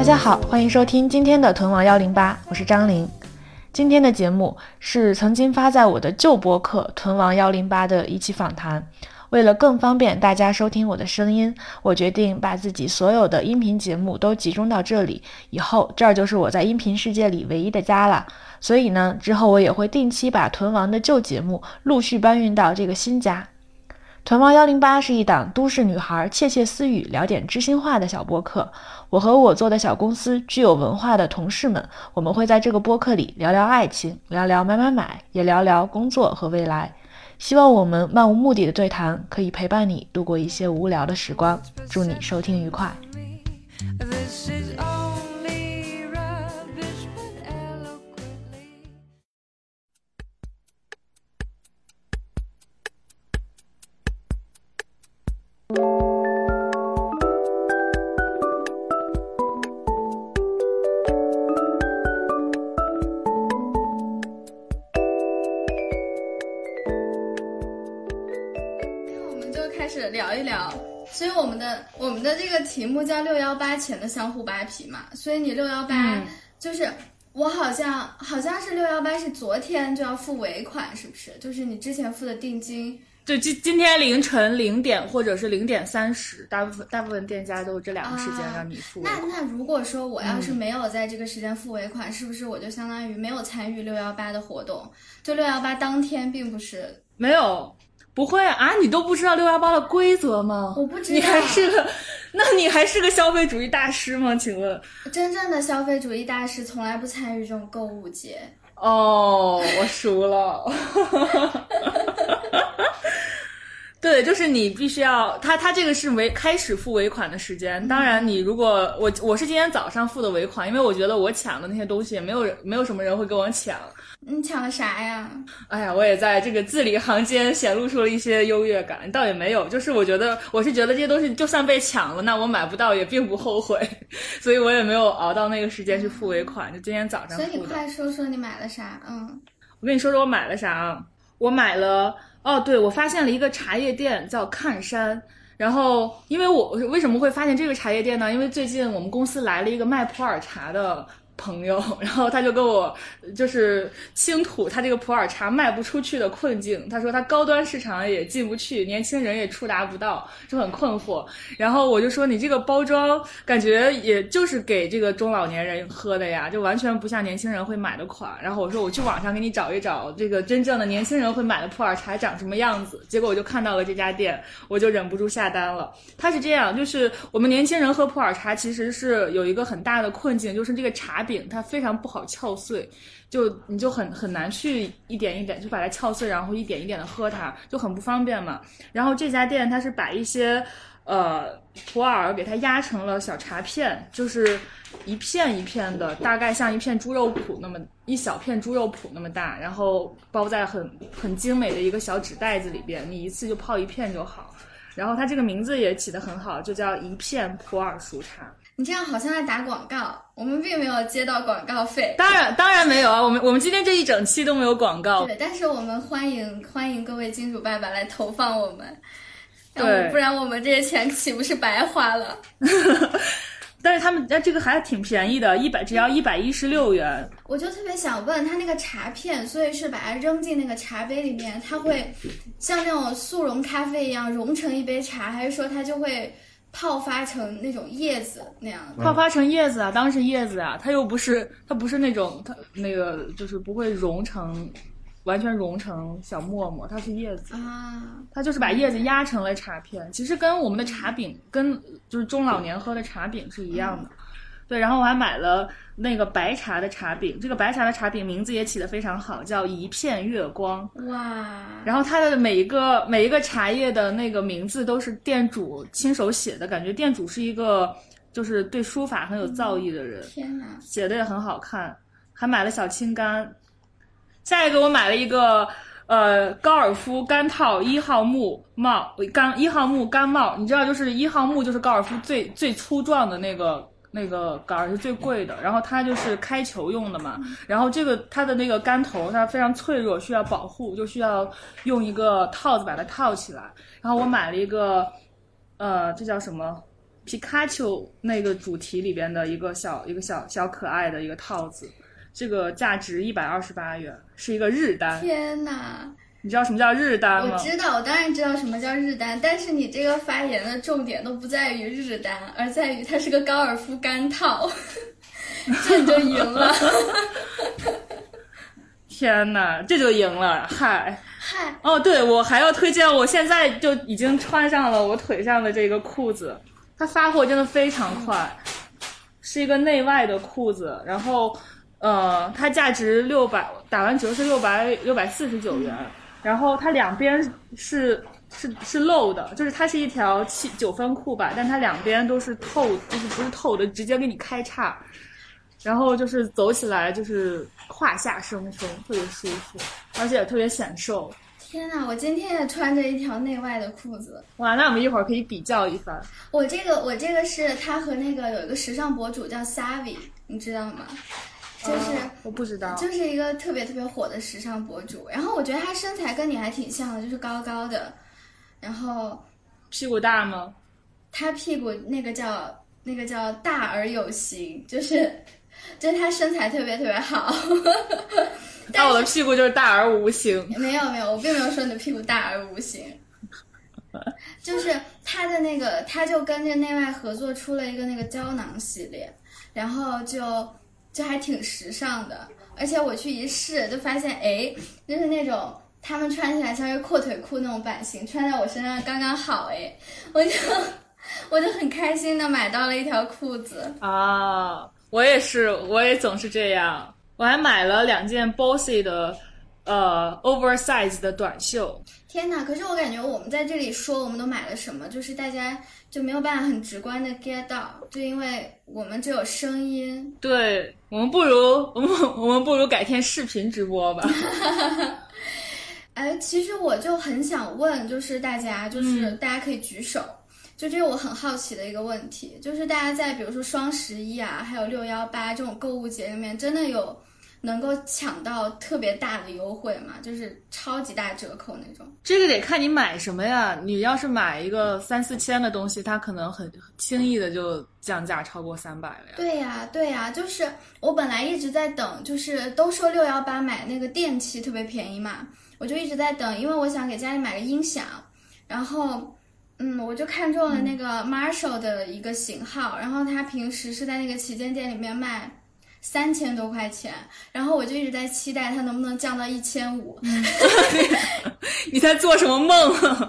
家好，欢迎收听今天的屯王108，我是张琳。今天的节目是曾经发在我的旧播客屯王108的一期访谈。为了更方便大家收听我的声音，我决定把自己所有的音频节目都集中到这里，以后这儿就是我在音频世界里唯一的家了。所以呢，之后我也会定期把屯王的旧节目陆续搬运到这个新家。屯王108是一档都市女孩窃窃私语聊点知心话的小播客。我和我做的小公司具有文化的同事们，我们会在这个播客里聊聊爱情，聊聊买，也聊聊工作和未来。希望我们漫无目的的对谈可以陪伴你度过一些无聊的时光。祝你收听愉快。 聊一聊，所以我们的这个题目叫618前的相互扒皮嘛，所以你618就是我好像是618是昨天就要付尾款，是不是？就是你之前付的定金， 就今天凌晨0点或者是0点30，大部分店家都这两个时间让你付尾款。 那如果说我要是没有在这个时间付尾款，是不是我就相当于没有参与618的活动？就618当天并不是没有。不会啊，你都不知道618的规则吗？ 我不知道。 你还是个消费主义大师吗？请问， 真正的消费主义大师从来不参与这种购物节。 哦，我输了。对，就是你必须要，他这个是开始付尾款的时间。当然，你如果我是今天早上付的尾款，因为我觉得我抢的那些东西也没有什么人会跟我抢。 你抢了啥呀？ 哎呀，我也在这个字里行间显露出了一些优越感，倒也没有，就是我是觉得这些东西就算被抢了，那我买不到也并不后悔，所以我也没有熬到那个时间去付尾款，就今天早上付的。 所以你快说说你买了啥？ 我跟你说说我买了啥。我买了对，我发现了一个茶叶店叫看山。然后因为我为什么会发现这个茶叶店呢？因为最近我们公司来了一个卖普洱茶的朋友，然后他就跟我就是倾吐他这个普洱茶卖不出去的困境。他说他高端市场也进不去，年轻人也触达不到，就很困惑。然后我就说你这个包装感觉也就是给这个中老年人喝的呀，就完全不像年轻人会买的款。然后我说我去网上给你找一找这个真正的年轻人会买的普洱茶长什么样子。结果我就看到了这家店，我就忍不住下单了。它是这样，就是我们年轻人喝普洱茶其实是有一个很大的困境，就是这个茶饼它非常不好撬碎，你就很难去一点一点就把它撬碎，然后一点一点的喝它，就很不方便嘛。然后这家店它是把一些普洱给它压成了小茶片，就是一片一片的，大概像一片猪肉脯那么一小片猪肉脯那么大，然后包在很精美的一个小纸袋子里边，你一次就泡一片就好。然后它这个名字也起得很好，就叫一片普洱熟茶。 你这样好像在打广告，我们并没有接到广告费。 当然没有啊，我们今天这一整期都没有广告。 对，但是我们欢迎各位金主爸爸来投放我们， 对， 不然我们这些钱岂不是白花了？ 但是他们这个还挺便宜的，只要116元。 我就特别想问他那个茶片，所以是把它扔进那个茶杯里面，它会像那种速溶咖啡一样融成一杯茶，还是说它就会泡发成那种叶子那样？ 泡发成叶子啊，当然是叶子啊，它不是那种，它那个就是不会完全融成小沫沫，它是叶子啊， 它就是把叶子压成了茶片，其实跟我们的茶饼跟就是中老年喝的茶饼是一样的。对，然后我还买了那个白茶的茶饼，这个白茶的茶饼名字也起得非常好，叫一片月光。 哇！ 然后它的每一个茶叶的那个名字都是店主亲手写的，感觉店主是一个就是对书法很有造诣的人。 天哪， 写的也很好看。还买了小青柑。下一个我买了一个高尔夫杆套1号木帽1号木杆帽，你知道就是1号木就是高尔夫最粗壮的那个杆是最贵的，然后它就是开球用的嘛，然后它的那个杆头它非常脆弱，需要保护，就需要用一个套子把它套起来。然后我买了一个这叫什么皮卡丘那个主题里边的一个小可爱的一个套子，这个价值128元，是一个日单。 天哪！ 你知道什么叫日单吗？ 我知道，我当然知道什么叫日单，但是你这个发言的重点都不在于日单，而在于它是个高尔夫杆套，这你就赢了。 天哪，这就赢了！嗨， 哦， 对，我还要推荐，我现在就已经穿上了我腿上的这个裤子，它发货真的非常快，是一个内外的裤子，然后它价值600，打完折是649元。然后它两边是露的，就是它是一条9分裤吧，但它两边都是透，就是不是透的，直接给你开叉，然后就是走起来就是胯下生风，特别舒服，而且也特别显瘦。 天哪，我今天也穿着一条内外的裤子。 哇，那我们一会儿可以比较一番。 我这个是它和那个有一个时尚博主叫 Savvy， 你知道吗？就是我不知道， 就是一个特别特别火的时尚博主，然后我觉得他身材跟你还挺像的，就是高高的，然后屁股大吗？ 他屁股那个叫大而有型，就是他身材特别特别好。 但我的屁股就是大而无形。 没有，我并没有说你的屁股大而无形。就是他的那个，他就跟着内外合作出了一个那个胶囊系列，然后就还挺时尚的，而且我去一试就发现，就是那种他们穿起来像是阔腿裤那种版型，穿在我身上刚刚好，我就很开心的买到了一条裤子啊！我也总是这样，我还买了2件 Bossy 的oversize 的短袖。 天哪！可是我感觉我们在这里说我们都买了什么，就是大家就没有办法很直观的 get 到，就因为我们只有声音。 对，我们不如改天视频直播吧。 其实我就很想问，就是大家可以举手，就这是我很好奇的一个问题，就是大家在比如说双11啊，还有618这种购物节里面，真的有能够抢到特别大的优惠吗？就是超级大折扣那种。 这个得看你买什么呀，你要是买一个3-4千的东西，它可能很轻易的就降价超过300了呀。 对呀，就是我本来一直在等，就是都说618买那个电器特别便宜嘛，我就一直在等，因为我想给家里买个音响，然后我就看中了那个 Marshall 的一个型号，然后它平时是在那个旗舰店里面卖3000多块钱，然后我就一直在期待它能不能降到1500。 你在做什么梦啊？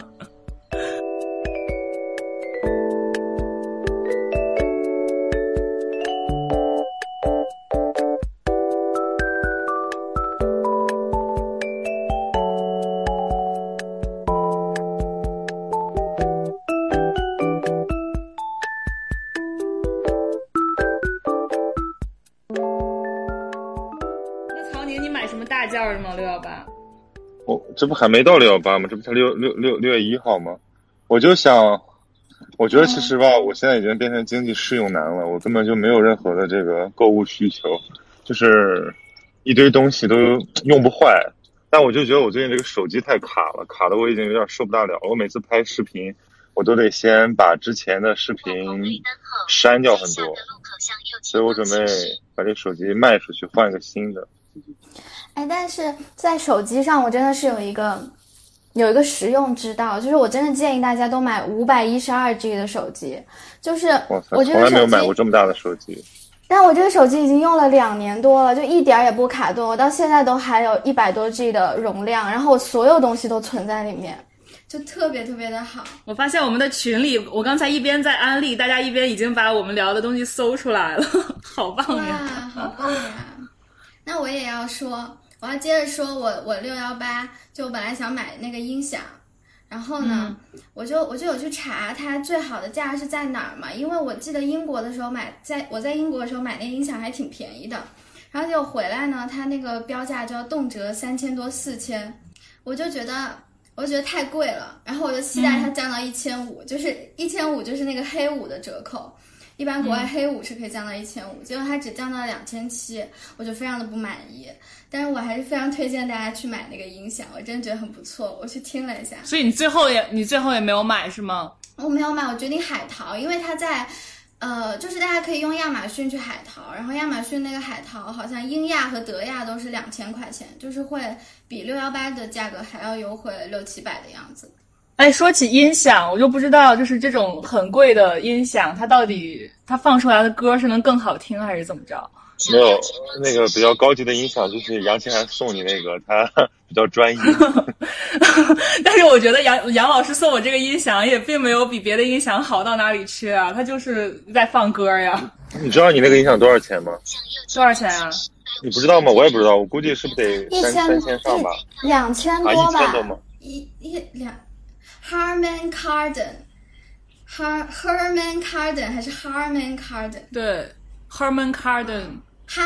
价是吗？618？ 这不还没到618吗？这不才6月1号吗？我就想，我觉得其实吧，我现在已经变成经济适用男了，我根本就没有任何的这个购物需求，就是一堆东西都用不坏。但我就觉得我最近这个手机太卡了，卡的我已经有点受不大了。我每次拍视频，我都得先把之前的视频删掉很多，所以我准备把这手机卖出去，换一个新的。 但是在手机上我真的是有一个实用之道，就是我真的建议大家都买512G 的手机，就是我这个手机从来没有买过这么大的手机， 但我这个手机已经用了2年多了，就一点也不卡顿，我到现在都还有100多 G 的容量，然后我所有东西都存在里面，就特别特别的好。 我发现我们的群里，我刚才一边在安利，大家一边已经把我们聊的东西搜出来了，好棒呀！ 哇，好棒呀！那我也要说，我要接着说我618，就我本来想买那个音响，然后呢，我就有去查它最好的价是在哪儿嘛，因为我记得英国的时候我在英国的时候买那个音响还挺便宜的，然后结果回来呢，它那个标价就要动辄3000多4000，我就觉得太贵了，然后我就期待它降到1500，就是1500就是那个黑五的折扣。一般国外黑五是可以降到1500，结果它只降到了2700，我就非常的不满意。但是我还是非常推荐大家去买那个音响，我真的觉得很不错，我去听了一下。 所以你最后也没有买是吗？ 我没有买，我决定海淘，因为它在就是大家可以用亚马逊去海淘，然后亚马逊那个海淘好像英亚和德亚都是2000块钱，就是会比618的价格还要优惠600-700的样子。 哎，说起音响，我就不知道，就是这种很贵的音响，它到底它放出来的歌是能更好听还是怎么着？ 没有，那个比较高级的音响就是杨琴涵送你那个，它比较专一。 但是我觉得杨老师送我这个音响也并没有比别的音响好到哪里去啊，他就是在放歌呀。 你知道你那个音响多少钱吗？ 多少钱啊？ 你不知道吗？我也不知道，我估计是不是得3000上吧 ？2000多吧？ 1000多吗 ？Harman Kardon，Herman Kardon 还是 Harman Kardon？ 对 ，Herman Kardon。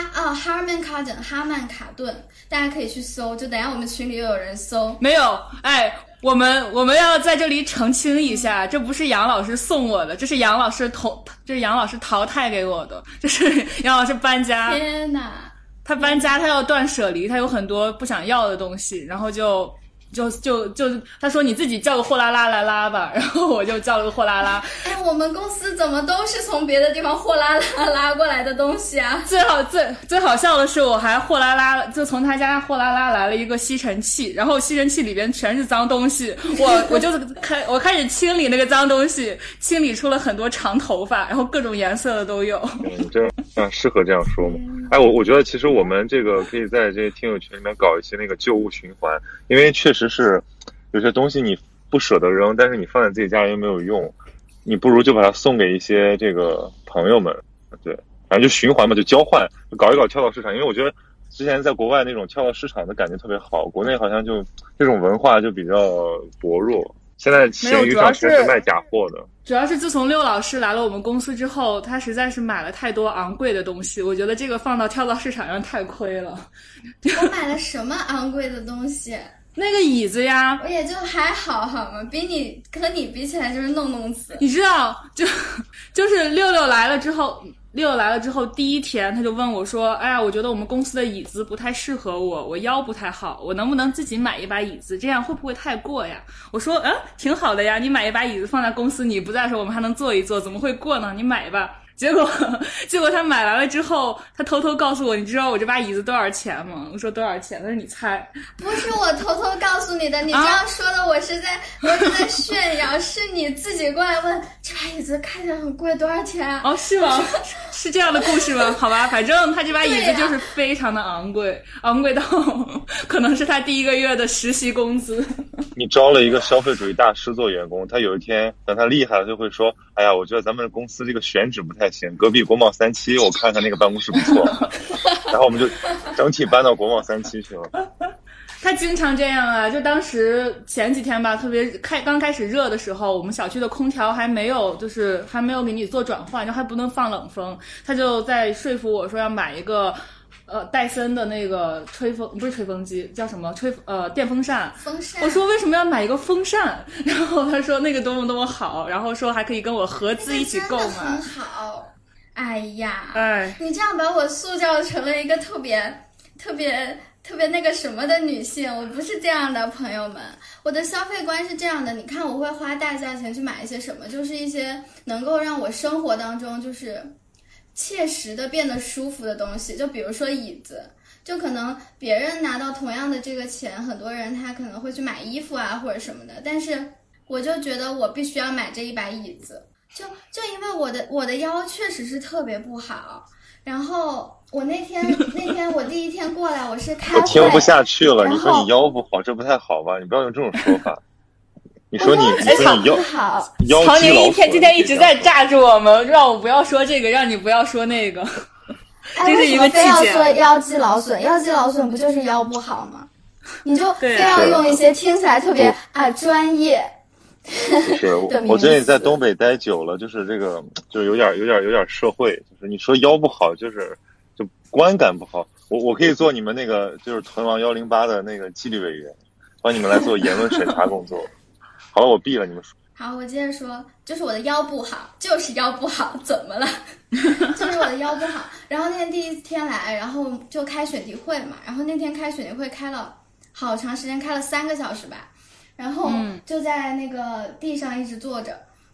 Harman Kardon， 哈曼卡顿，大家可以去搜，就等一下我们群里又有人搜。 没有，哎，我们要在这里澄清一下，这不是杨老师送我的，这是杨老师淘汰给我的，这是杨老师搬家。 天哪！ 他搬家，他要断舍离，他有很多不想要的东西，然后就他说你自己叫个货拉拉来拉吧，然后我就叫了个货拉拉。 哎，我们公司怎么都是从别的地方货拉拉拉过来的东西啊？ 最好笑的是，我还货拉拉就从他家货拉拉来了一个吸尘器，然后吸尘器里边全是脏东西，我开始清理那个脏东西，清理出了很多长头发，然后各种颜色的都有。 这样适合这样说吗？哎，我觉得其实我们这个可以在这些听友群里面搞一些那个旧物循环，因为确实是有些东西你不舍得扔，但是你放在自己家里又没有用，你不如就把它送给一些这个朋友们，对，反正就循环嘛，就交换，就搞一搞跳蚤市场。因为我觉得之前在国外那种跳蚤市场的感觉特别好，国内好像就这种文化就比较薄弱。现在闲鱼上全是卖假货的。 主要是自从六老师来了我们公司之后，他实在是买了太多昂贵的东西，我觉得这个放到跳蚤市场上太亏了。 我买了什么昂贵的东西？ 那个椅子呀， 我也就还好好吗？和你比起来就是弄死。 你知道，就是六六来了之后第一天他就问我说，哎呀，我觉得我们公司的椅子不太适合我腰不太好，我能不能自己买一把椅子，这样会不会太过呀？我说挺好的呀，你买一把椅子放在公司，你不在的时候我们还能坐一坐，怎么会过呢？你买吧。结果他买来了之后，他偷偷告诉我，你知道我这把椅子多少钱吗？我说多少钱？他说你猜。 不是我偷偷告诉你的，你这样说的我是在炫耀，是你自己过来问这把椅子看起来很贵，多少钱啊？ 哦，是吗？是这样的故事吗？好吧，反正他这把椅子就是非常的昂贵，昂贵到可能是他第一个月的实习工资。 你招了一个消费主义大师做员工，他有一天等他厉害了就会说，哎呀，我觉得咱们公司这个选址不太行，隔壁国贸37我看看那个办公室不错，然后我们就整体搬到国贸37去了。 他经常这样啊，就当时前几天吧，特别刚开始热的时候，我们小区的空调还没有给你做转换，就还不能放冷风，他就在说服我说要买一个戴森的那个不是吹风机，叫什么电风扇。我说为什么要买一个风扇？然后他说那个多么多么好，然后说还可以跟我合资一起购买。 很好。哎呀， 哎， 你这样把我塑造成了一个特别那个什么的女性，我不是这样的，朋友们。我的消费观是这样的，你看我会花大价钱去买一些什么，就是一些能够让我生活当中就是切实的变得舒服的东西，就比如说椅子，就可能别人拿到同样的这个钱，很多人他可能会去买衣服啊或者什么的，但是我就觉得我必须要买这一把椅子，就因为我的腰确实是特别不好。然后我那天我第一天过来，我是开会， 我听不下去了。你说你腰不好，这不太好吧？你不要用这种说法。你说你腰好， 曹宁今天一直在炸着我们，让我不要说这个，让你不要说那个。这是一个非要说腰肌劳损，腰肌劳损不就是腰不好吗？你就非要用一些听起来特别专业。 是我最近在东北待久了，就是这个就有点社会，就是你说腰不好，就观感不好。我可以做你们那个就是屯王108的那个纪律委员，帮你们来做言论审查工作。好了，我闭了，你们说。 好，我接着说，就是我的腰不好，就是腰不好，怎么了？就是我的腰不好。然后那天第一天来，然后就开选题会嘛，然后那天开选题会开了好长时间，开了3个小时吧。然后就在那个地上一直坐着，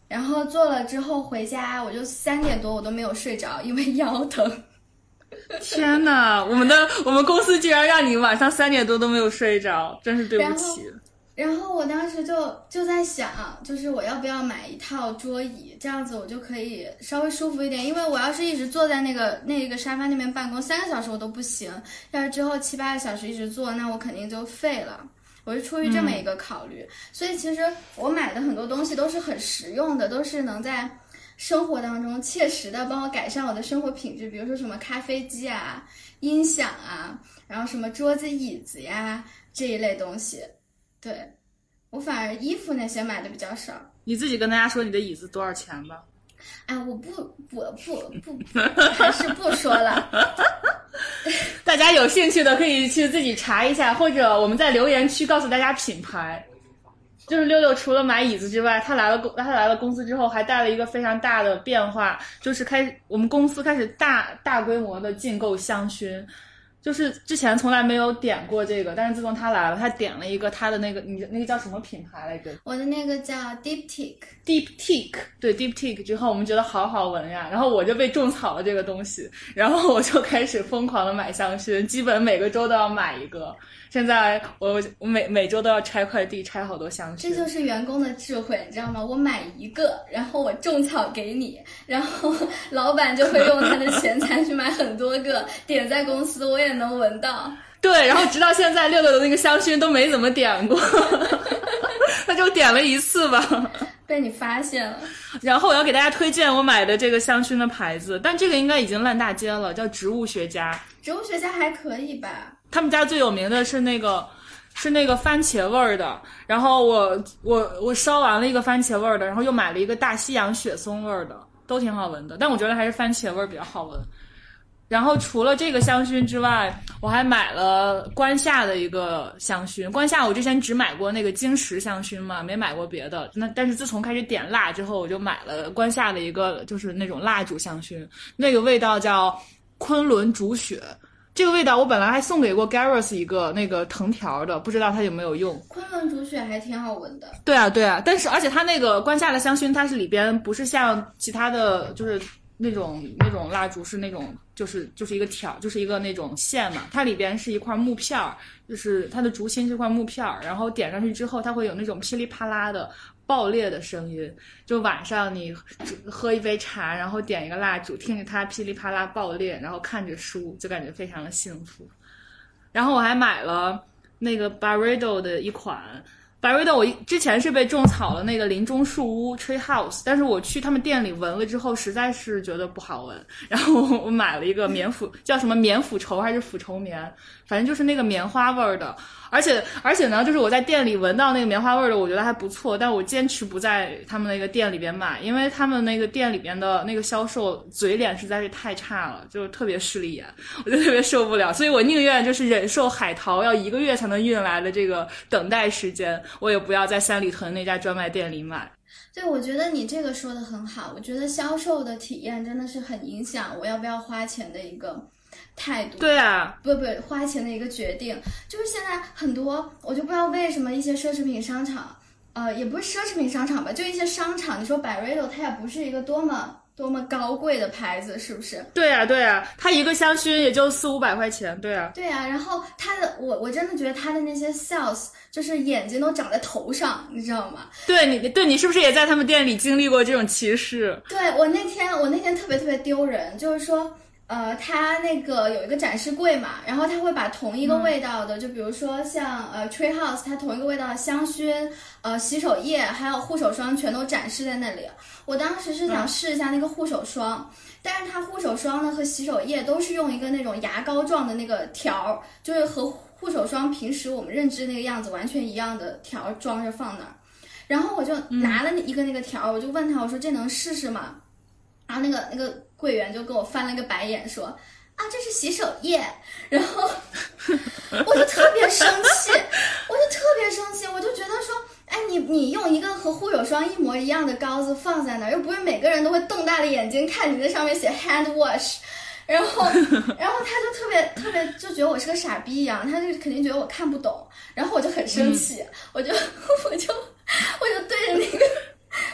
然后做了之后回家，我就3点多我都没有睡着，因为腰疼。 天哪，我们公司居然让你晚上3点多都没有睡着，真是对不起。 然后我当时就在想，就是我要不要买一套桌椅，这样子我就可以稍微舒服一点。因为我要是一直坐在那个沙发那边办公3个小时我都不行，要是之后7、8个小时一直坐，那我肯定就废了。我是出于这么一个考虑，所以其实我买的很多东西都是很实用的，都是能在生活当中切实的帮我改善我的生活品质。比如说什么咖啡机啊、音响啊，然后什么桌子椅子呀这一类东西。对，我反而衣服那些买的比较少。 你自己跟大家说你的椅子多少钱吧。 哎，我不还是不说了。 大家有兴趣的可以去自己查一下，或者我们在留言区告诉大家品牌。就是六六除了买椅子之外，他来了公司之后还带了一个非常大的变化，就是我们公司开始大规模的进购香薰。就是之前从来没有点过这个，但是自从他来了，他点了一个他的那个，你那个叫什么品牌来着？ 我的那个叫 Diptyque。 对 Diptyque 之后，我们觉得好好闻呀，然后我就被种草了这个东西，然后我就开始疯狂的买香薰，基本每个周都要买一个。现在我每周都要拆快递，拆好多香薰。 这就是员工的智慧，你知道吗？我买一个，然后我种草给你，然后老板就会用他的钱财去买很多个，点在公司我也能闻到。 对，然后直到现在六六的那个香薰都没怎么点过，他就点了一次吧。 被你发现了。 然后我要给大家推荐我买的这个香薰的牌子，但这个应该已经烂大街了，叫植物学家。 植物学家还可以吧？ 他们家最有名的是那个番茄味儿的，然后我烧完了一个番茄味儿的，然后又买了一个大西洋雪松味儿的，都挺好闻的，但我觉得还是番茄味儿比较好闻。然后除了这个香薰之外，我还买了关夏的一个香薰。关夏我之前只买过那个晶石香薰嘛，没买过别的。但是自从开始点蜡之后，我就买了关夏的一个就是那种蜡烛香薰，那个味道叫昆仑竹雪。这个味道我本来还送给过 Garros 一个那个藤条的，不知道他有没有用。 昆仑竹雪还挺好闻的。 对啊，但是而且它那个关夏的香薰，它是里边不是像其他的就是那种蜡烛是那种就是一个条，就是一个那种线嘛，它里边是一块木片儿，就是它的竹芯这块木片儿，然后点上去之后它会有那种噼里啪啦的爆裂的声音，就晚上你喝一杯茶，然后点一个蜡烛，听着它噼里啪啦爆裂，然后看着书，就感觉非常的幸福。然后我还买了那个 Byredo 的一款Byredo， 我之前是被种草了那个林中树屋 Tree House， 但是我去他们店里闻了之后实在是觉得不好闻，然后我买了一个棉phủ，叫什么棉phủ绸还是phủ绸棉，反正就是那个棉花味儿的。而且呢，就是我在店里闻到那个棉花味儿的，我觉得还不错，但我坚持不在他们那个店里边买，因为他们那个店里边的那个销售嘴脸实在是太差了，就特别势利眼，我就特别受不了，所以我宁愿就是忍受海淘要1个月才能运来的这个等待时间，我也不要在三里屯那家专卖店里买。 对，我觉得你这个说的很好，我觉得销售的体验真的是很影响我要不要花钱的一个态度。 对啊， 不花钱的一个决定。就是现在很多我就不知道为什么一些奢侈品商场也不是奢侈品商场吧，就一些商场，你说 Byredo 它也不是一个多么高贵的牌子，是不是？ 对啊，它一个香薰也就400-500块钱。对啊， 然后它的我真的觉得它的那些 sales 就是眼睛都长在头上，你知道吗？ 对你是不是也在他们店里经历过这种歧视？ 对，我那天特别丢人，就是说它那个有一个展示柜嘛，然后它会把同一个味道的，就比如说像Tree House 它同一个味道的香薰、洗手液还有护手霜全都展示在那里。我当时是想试一下那个护手霜，但是它护手霜呢和洗手液都是用一个那种牙膏状的那个条，就是和护手霜平时我们认知那个样子完全一样的条装着放那儿。然后我就拿了一个那个条，我就问他，我说这能试试吗？然后那个柜员就给我翻了个白眼说啊，这是洗手液。然后我就特别生气，我就觉得说，哎，你用一个和护手霜一模一样的膏子放在那儿，又不是每个人都会瞪大了眼睛看你那上面写 hand wash。然后他就特别就觉得我是个傻逼一样，他就肯定觉得我看不懂，然后我就很生气，我就对着那个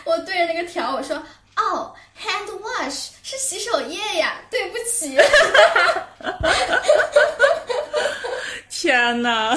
我对着那个条我说哦 hand wash 是洗手液呀，对不起。 天哪。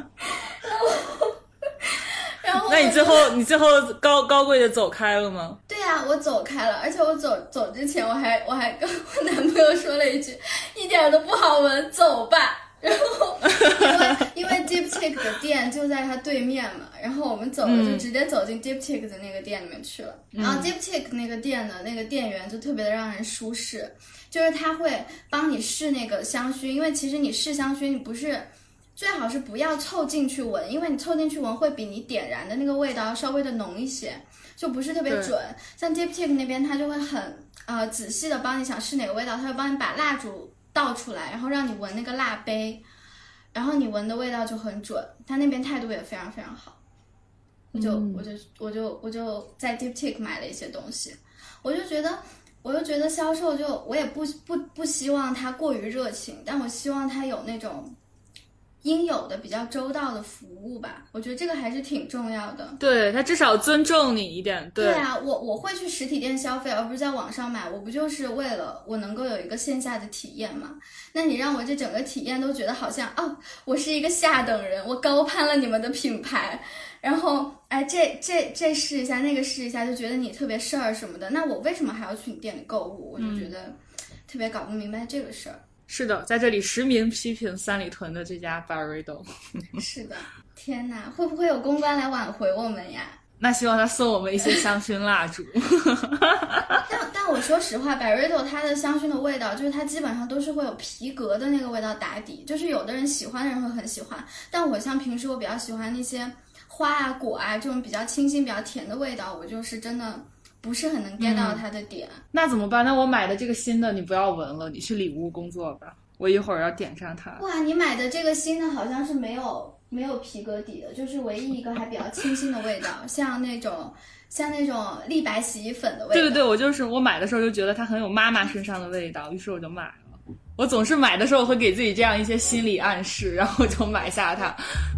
然后那你最后高贵的走开了吗？ 对啊，我走开了，而且我走之前我还跟我男朋友说了一句一点都不好闻，走吧。然后因为 Diptyque 的店就在它对面嘛，然后我们走了就直接走进 Diptyque 的那个店里面去了。然后 Diptyque 那个店的那个店员就特别的让人舒适，就是他会帮你试那个香薰，因为其实你试香薰你不是最好是不要凑近去闻，因为你凑近去闻会比你点燃的那个味道稍微的浓一些，就不是特别准。像 Diptyque 那边他就会很仔细的帮你想试哪个味道，他会帮你把蜡烛倒出来，然后让你闻那个蜡杯，然后你闻的味道就很准。他那边态度也非常非常好。我就在 Diptyque 买了一些东西，我就觉得销售我也不希望他过于热情，但我希望他有那种应有的比较周到的服务吧，我觉得这个还是挺重要的。 对，他至少尊重你一点。 对啊，我会去实体店消费，而不是在网上买，我不就是为了我能够有一个线下的体验吗？那你让我这整个体验都觉得好像我是一个下等人，我高攀了你们的品牌，然后这试一下那个试一下，就觉得你特别事儿什么的，那我为什么还要去你店里购物？我就觉得特别搞不明白这个事儿。 是的，在这里实名批评三里屯的这家 Byredo。 是的，天哪，会不会有公关来挽回我们呀？ 那希望他送我们一些香薰蜡烛。 但我说实话，Byredo它的香薰的味道，就是它基本上都是会有皮革的那个味道打底，就是有的人喜欢的人会很喜欢，但我像平时我比较喜欢那些花啊果啊这种比较清新比较甜的味道，我就是真的不是很能 get 到它的点。 那怎么办？那我买的这个新的你不要闻了，你去里屋工作吧，我一会儿要点上它。 哇，你买的这个新的好像是没有皮革底的，就是唯一一个还比较清新的味道，像那种立白洗衣粉的味道。 对，我买的时候就觉得它很有妈妈身上的味道，于是我就买了。我总是买的时候会给自己这样一些心理暗示，然后就买下它。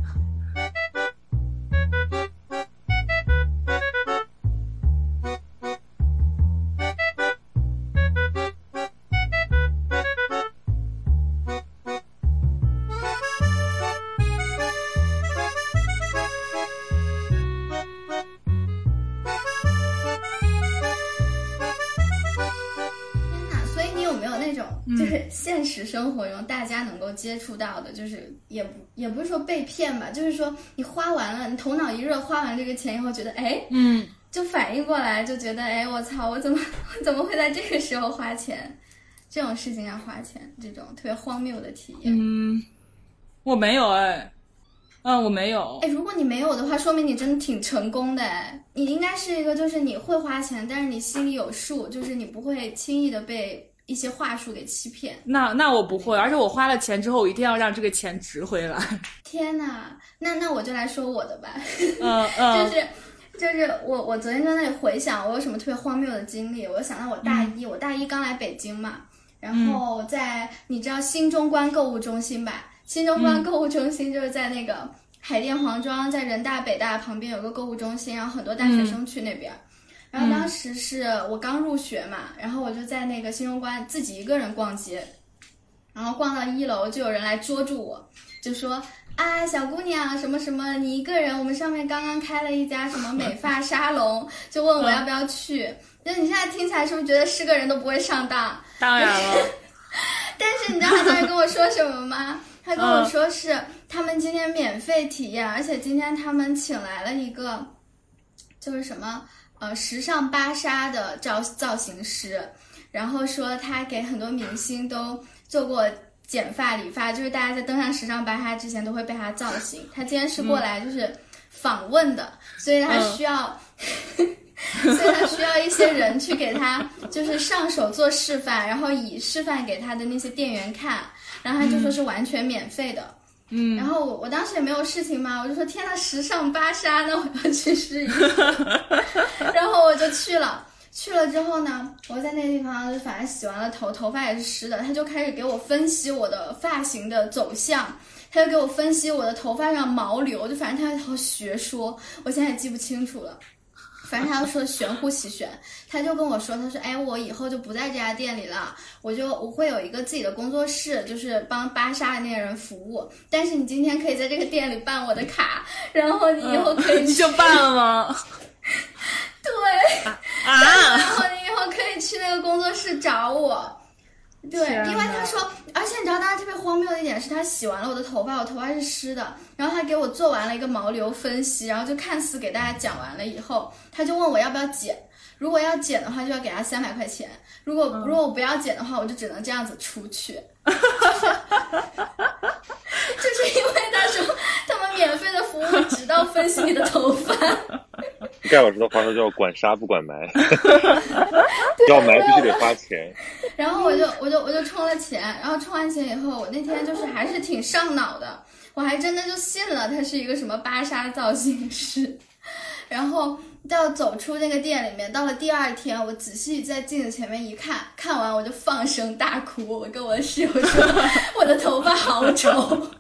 就是现实生活中大家能够接触到的，就是也不是说被骗吧，就是说你花完了，你头脑一热，花完这个钱以后，觉得就反应过来，就觉得我操，我怎么会在这个时候花钱？这种事情要花钱，这种特别荒谬的体验。 我没有我没有。 如果你没有的话，说明你真的挺成功的你应该是一个，就是你会花钱，但是你心里有数，就是你不会轻易的被一些话术给欺骗。 那我不会，而且我花了钱之后，我一定要让这个钱值回来。 天哪，那我就来说我的吧。就是我昨天在那里回想我有什么特别荒谬的经历，我想到我大一刚来北京嘛，然后在你知道新中关购物中心吧？新中关购物中心就是在那个海淀黄庄，在人大北大旁边有个购物中心，然后很多大学生去那边。然后当时是我刚入学嘛，然后我就在那个新中关自己一个人逛街，然后逛到1楼就有人来捉住我，就说小姑娘什么什么，你一个人，我们上面刚刚开了一家什么美发沙龙，就问我要不要去。就是你现在听起来是不是觉得是个人都不会上当？ 当然了。 但是你知道他当时跟我说什么吗？他跟我说是他们今天免费体验，而且今天他们请来了一个就是什么时尚芭莎的造型师，然后说他给很多明星都做过剪发理发，就是大家在登上时尚芭莎之前都会被他造型。他今天是过来就是访问的，所以他需要所以他需要一些人去给他就是上手做示范，然后以示范给他的那些店员看，然后他就说是完全免费的。然后我当时也没有事情嘛，我就说天呐，时尚芭莎，那我要去试一试。然后我就去了之后呢，我在那个地方反正洗完了头发也是湿的，他就开始给我分析我的发型的走向，他就给我分析我的头发上毛流，就反正他好学说，我现在也记不清楚了。 反正他就说玄乎其玄，他就跟我说，他说哎，我以后就不在这家店里了，我会有一个自己的工作室，就是帮芭莎的那个人服务，但是你今天可以在这个店里办我的卡，然后你以后可以你就办了吗？ 对啊， 然后你以后可以去那个工作室找我。对，因为他说，而且你知道当时特别荒谬的一点是，他洗完了我的头发，我头发是湿的，然后他给我做完了一个毛流分析，然后就看似给大家讲完了以后，他就问我要不要剪，如果要剪的话就要给他300块钱，如果我不要剪的话，我就只能这样子出去。就是因为他说他们免费的服务直到分析你的头发。 盖老师的话说叫管杀不管埋，要埋必须得花钱。 然后我就充了钱，然后充完钱以后，我那天就是还是挺上脑的，我还真的就信了他是一个什么芭莎造型师。然后到走出那个店里面，到了第2天，我仔细在镜子前面一看，看完我就放声大哭，我跟我的室友说我的头发好丑。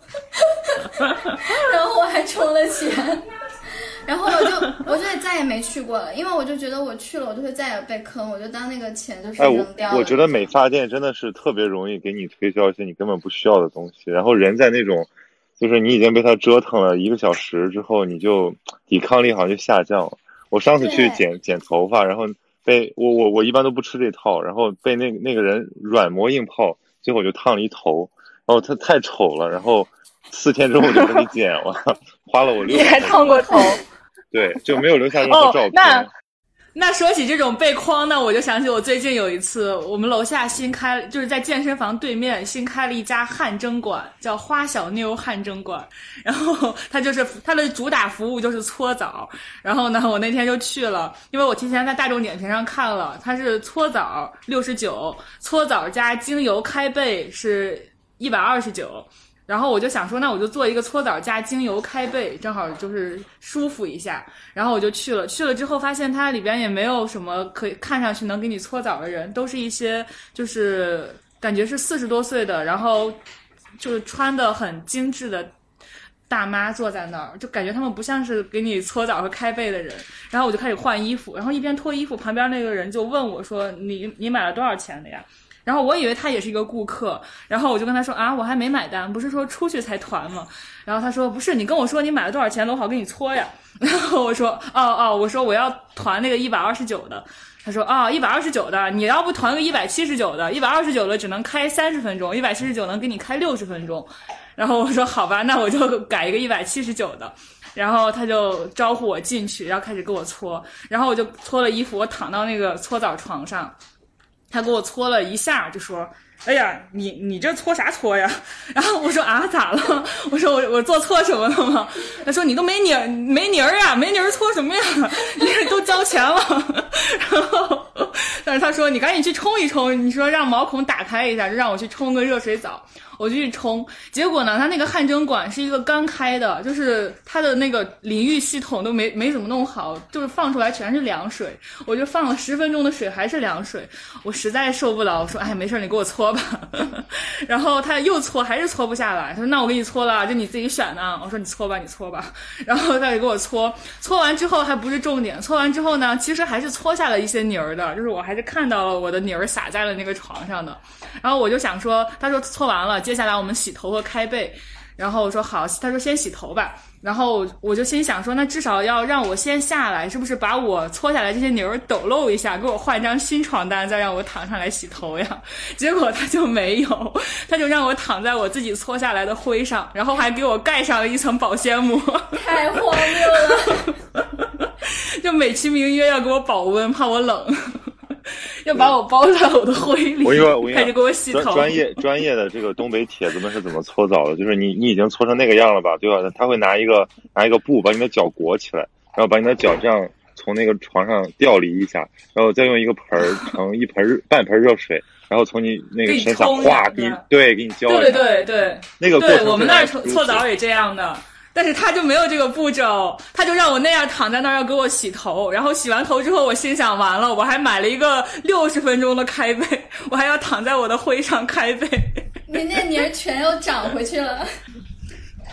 然后我还充了钱，然后我就再也没去过了，因为我就觉得我去了我就会再也被坑，我就当那个钱就是扔掉了。 我觉得美发店真的是特别容易给你推销一些你根本不需要的东西，然后人在那种就是你已经被他折腾了1个小时之后，你就抵抗力好像就下降了。我上次去剪头发，然后被我一般都不吃这套，然后被那个人软磨硬泡，最后我就烫了一头，然后他太丑了，然后4天之后我就给你剪了，花了我600。 你还烫过头？ 对，就没有留下任何照片。 那说起这种被框呢，我就想起我最近有一次，我们楼下就是在健身房对面新开了一家汗蒸馆，叫花小妞汗蒸馆。然后它的主打服务就是搓澡。然后呢，我那天就去了，因为我提前在大众点评上看了，它是搓澡69，搓澡加精油开背是129。然后我就想说，那我就做一个搓澡加精油开背，正好就是舒服一下。然后我就去了之后发现它里边也没有什么可以看上去能给你搓澡的人，都是一些就是感觉是40多岁的，然后就是穿的很精致的大妈坐在那儿，就感觉他们不像是给你搓澡和开背的人。然后我就开始换衣服，然后一边脱衣服，旁边那个人就问我说你买了多少钱的呀？然后我以为他也是一个顾客，然后我就跟他说啊，我还没买单，不是说出去才团吗？然后他说不是，你跟我说你买了多少钱了，我好给你搓呀。然后我说我说我要团那个129的。他说129的，你要不团个179的，129的只能开30分钟，179能给你开60分钟。然后我说好吧，那我就改一个179的。然后他就招呼我进去，然后开始给我搓，然后我就搓了衣服，我躺到那个搓澡床上。他给我搓了一下，就说：“哎呀，你这搓啥搓呀？”然后我说：“啊，咋了？”我说我做错什么了吗？他说：“你都没泥儿呀，没泥儿搓什么呀？你都交钱了。”然后，但是他说：“你赶紧去冲一冲。”你说让毛孔打开一下，就让我去冲个热水澡。我就去冲，结果呢，他那个汗蒸馆是一个刚开的，就是他的那个淋浴系统都没怎么弄好，就是放出来全是凉水，我就放了10分钟的水还是凉水，我实在受不了，我说哎没事你给我搓吧。然后他又搓还是搓不下来，他说那我给你搓了，就你自己选的。我说你搓吧。然后他就给我搓完之后还不是重点，搓完之后呢，其实还是搓下了一些泥儿的，就是我还是看到了我的泥儿洒在了那个床上的。然后我就想说，他说搓完了，接下来我们洗头和开背。然后我说好，他说先洗头吧。然后我就心想说，那至少要让我先下来，是不是把我搓下来这些泥儿抖漏一下，给我换张新床单，再让我躺上来洗头呀？结果他就没有，他就让我躺在我自己搓下来的灰上，然后还给我盖上了一层保鲜膜。 太荒谬了！ 就美其名曰要给我保温，怕我冷。要把我包在我的灰里，开始给我洗头。 专业的这个东北铁子们是怎么搓澡的？就是你已经搓成那个样了吧，对吧？他会拿一个布把你的脚裹起来，然后把你的脚这样从那个床上调离一下，然后再用一个盆盛半盆热水，然后从你那个身上哗给你浇。 对， 那个过程对我们那儿搓澡也这样的。但是他就没有这个步骤，他就让我那样躺在那儿要给我洗头，然后洗完头之后我心想完了，我还买了一个60分钟的开背，我还要躺在我的灰上开背。 你那泥儿全又长回去了。听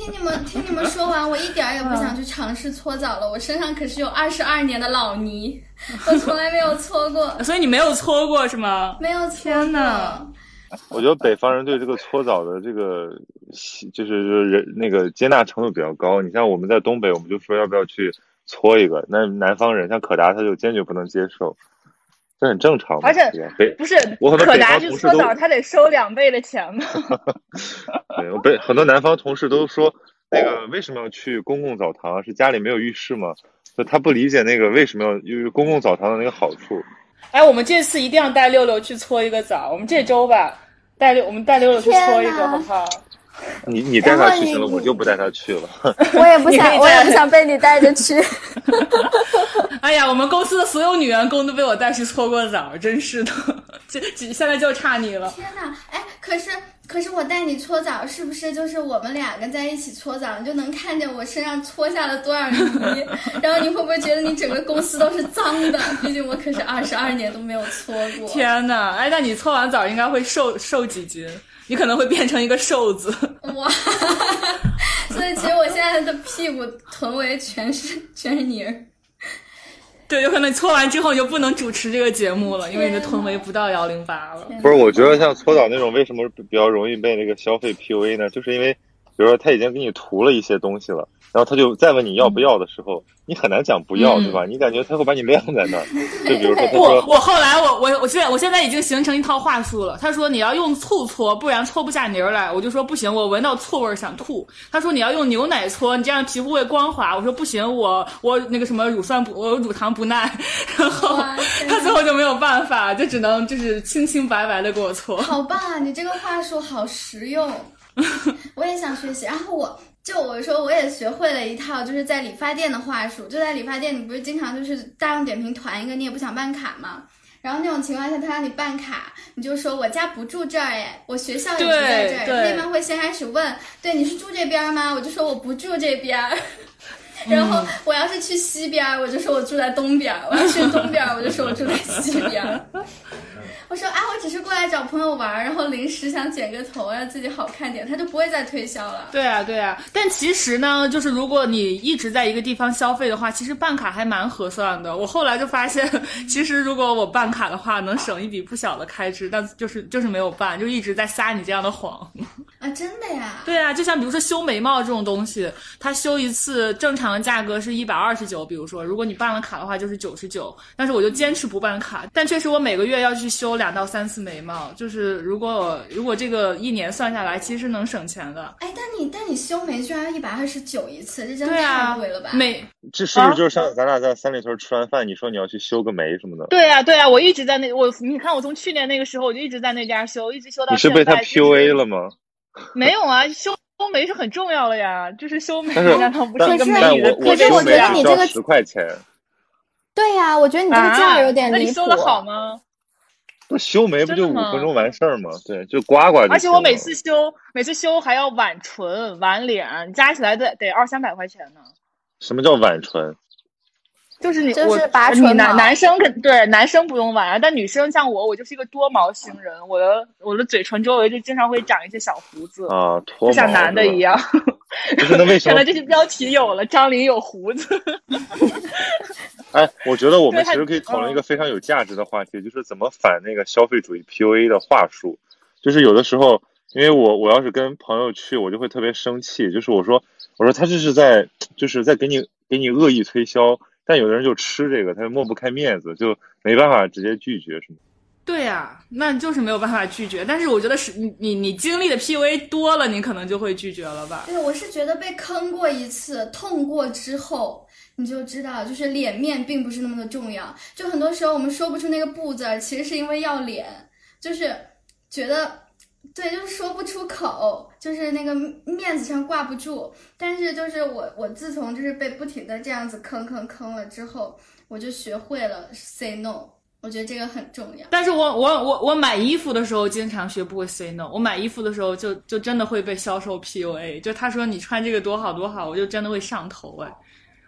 听你们说完，我一点也不想去尝试搓澡了。我身上可是有22年的老泥，我从来没有搓过。 所以你没有搓过是吗？ 没有搓过。 天哪！ 我觉得北方人对这个搓澡的这个就是人那个接纳程度比较高。你像我们在东北，我们就说要不要去搓一个，那南方人像可达他就坚决不能接受，这很正常嘛。 而且不是可达去搓澡，他得收2倍的钱嘛。 对，很多南方同事都说，那个为什么要去公共澡堂？是家里没有浴室吗？就他不理解那个为什么要有公共澡堂的那个好处。 哎，我们这次一定要带六六去搓一个澡，我们这周吧，我们带六六去搓一个，好不好？ 你带他去行了，我就不带他去了。 我也不想被你带着去。 哎呀，我们公司的所有女员工都被我带去搓过澡，真是的，现在就差你了。 天哪！哎，可是我带你搓澡，是不是就是我们2个在一起搓澡，你就能看见我身上搓下了多少泥？然后你会不会觉得你整个公司都是脏的？毕竟我可是22年都没有搓过。 天哪！哎，那你搓完澡应该会瘦几斤？你可能会变成一个瘦子。 哇！所以其实我现在的屁股臀围全是泥儿。 对，有可能搓完之后你就不能主持这个节目了，因为你的臀围不到108了。 不是，我觉得像搓澡那种为什么比较容易被那个消费 PUA 呢？就是因为比如说他已经给你涂了一些东西了，然后他就再问你要不要的时候，你很难讲不要，对吧？你感觉他会把你晾在那儿。就比如说他说我后来我现在已经形成一套话术了。他说你要用醋搓，不然搓不下泥儿来。我就说不行，我闻到醋味想吐。他说你要用牛奶搓，你这样皮肤会光滑。我说不行，我那个什么我乳糖不耐。然后他最后就没有办法，就只能就是清清白白的给我搓。 好棒啊，你这个话术好实用。我也想学习。然后我说我也学会了一套，就是在理发店的话术。就在理发店，你不是经常就是大众点评团一个，你也不想办卡吗？然后那种情况下，他让你办卡，你就说我家不住这儿，哎，我学校也不在这儿。那边会先开始问，对，你是住这边吗？我就说我不住这边。然后我要是去西边，我就说我住在东边；我要去东边，我就说我住在西边。我说啊，我只是过来找朋友玩，然后临时想剪个头，让自己好看点，他就不会再推销了。 对啊，对啊。但其实呢，就是如果你一直在一个地方消费的话，其实办卡还蛮合算的。我后来就发现，其实如果我办卡的话，能省一笔不小的开支，但就是没有办，就一直在撒你这样的谎。 啊，真的呀？ 对啊，就像比如说修眉毛这种东西，它修一次正常的价格是129，比如说如果你办了卡的话就是99，但是我就坚持不办卡。但确实我每个月要去修2到3次眉毛，就是如果这个1年算下来，其实能省钱的。 哎，但你修眉居然129一次，这真的太贵了吧？ 这是不是就是上咱俩在三里屯吃完饭，你说你要去修个眉什么的？ 对啊，对啊，我一直在你看我从去年那个时候我就一直在那家修，一直修到现在。 你是被他 PUA 了吗？ 没有啊，修眉是很重要的呀，就是修眉难道不是一个美女的可是我觉得你这个 10块钱。 对呀，我觉得你这个价有点离谱。 那你修的好吗？ 不修眉不就5分钟完事儿吗？对，就刮刮就行了。 而且我每次修还要挽唇、挽脸，加起来得200-300块钱呢。 什么叫挽唇？ 就是拔唇毛。 男生不用挽啊，但女生像我就是一个多毛型人，我的嘴唇周围就经常会长一些小胡子啊， 就像男的一样。 那为什么？ 看来这些标题有了，张琳有胡子。 哎，我觉得我们其实可以讨论一个非常有价值的话题，就是怎么反那个消费主义 PUA 的话术。就是有的时候，因为我要是跟朋友去，我就会特别生气。就是我说他这是在给你恶意推销。但有的人就吃这个，他就抹不开面子，就没办法直接拒绝，是吗？ 对呀，那就是没有办法拒绝。但是我觉得是你经历的 PUA 多了，你可能就会拒绝了吧？ 对，我是觉得被坑过一次，痛过之后，你就知道，就是脸面并不是那么的重要。就很多时候我们说不出那个不字，其实是因为要脸，就是觉得。对，就是说不出口，就是那个面子上挂不住。但是就是我自从就是被不停的这样子坑了之后，我就学会了 say no。我觉得这个很重要。 但是我买衣服的时候经常学不会 say no。我买衣服的时候就真的会被销售 PUA，就他说你穿这个多好多好，我就真的会上头哎。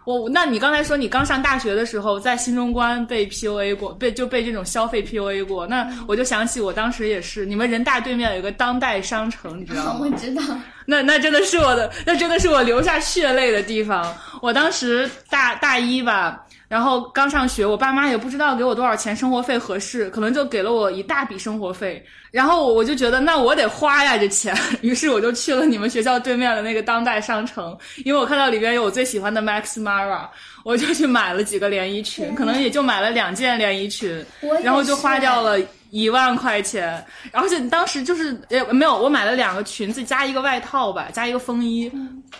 那你刚才说你刚上大学的时候在新中关被 PUA 过，被这种消费 PUA 过，那我就想起我当时也是，你们人大对面有一个当代商城，你知道吗？ 我知道。 那真的是我流下血泪的地方。我当时大一吧，然后刚上学，我爸妈也不知道给我多少钱生活费合适，可能就给了我一大笔生活费。然后我就觉得那我得花呀这钱，于是我就去了你们学校对面的那个当代商城，因为我看到里边有我最喜欢的 Max Mara， 我就去买了几个连衣裙，可能也就买了2件连衣裙，然后就花掉了1万块钱。而且当时就是没有，我买了2个裙子加一个外套吧，加一个风衣